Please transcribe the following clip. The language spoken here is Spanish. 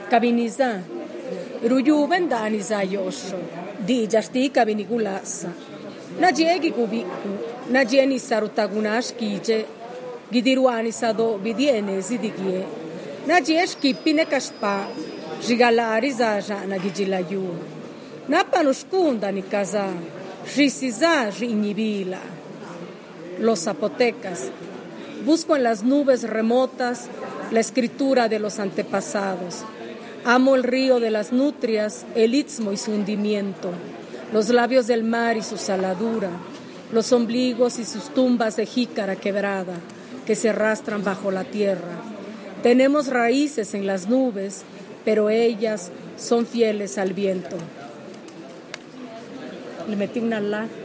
Kabiniza, Ruyuben Daniza Yosho, Di Jasti Kabinigulasa, Najiegi Kubiku, Najieni Sarutagunash Kije, Gidiruani Sado, Bidiene Zidigie, Najiesh Kipine Kashpa, Gigalari Zaja Nagijilayu, Napanushkunda Nikaza, Risiza Inibila. Los zapotecas. Busco en las nubes remotas la escritura de los antepasados. Amo el río de las nutrias, el istmo y su hundimiento, los labios del mar y su saladura, los ombligos y sus tumbas de jícara quebrada que se arrastran bajo la tierra. Tenemos raíces en las nubes, pero ellas son fieles al viento. Le metí una la.